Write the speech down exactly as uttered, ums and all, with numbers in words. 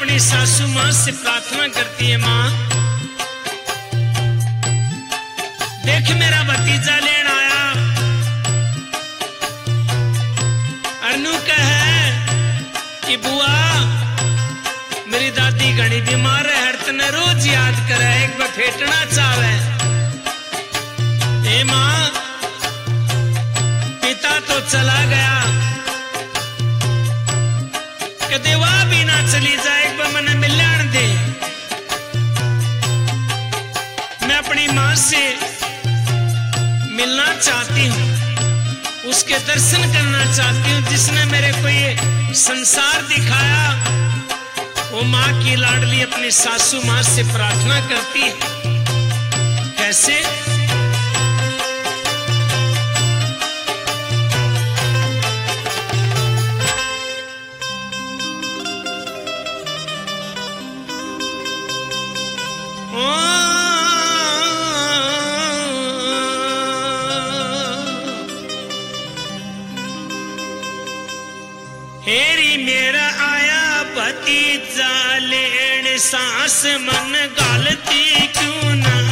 अपनी सासू मां से प्रार्थना करती है, मां देख मेरा भतीजा लेन आया। अनु कहे कि बुआ मेरी दादी घनी बीमार है, हर तने रोज याद करे, एक बार फेटना चाहे। ए मां पिता तो चला गया, कदे वह भी ना चली जाए, एक बार मैंने मिलन दे। मैं अपनी मां से मिलना चाहती हूँ, उसके दर्शन करना चाहती हूँ, जिसने मेरे को ये संसार दिखाया। वो माँ की लाडली अपनी सासू माँ से प्रार्थना करती है, कैसे? हेरी मेरा आया भतीजा लेन, सांस मन गालती क्यों ना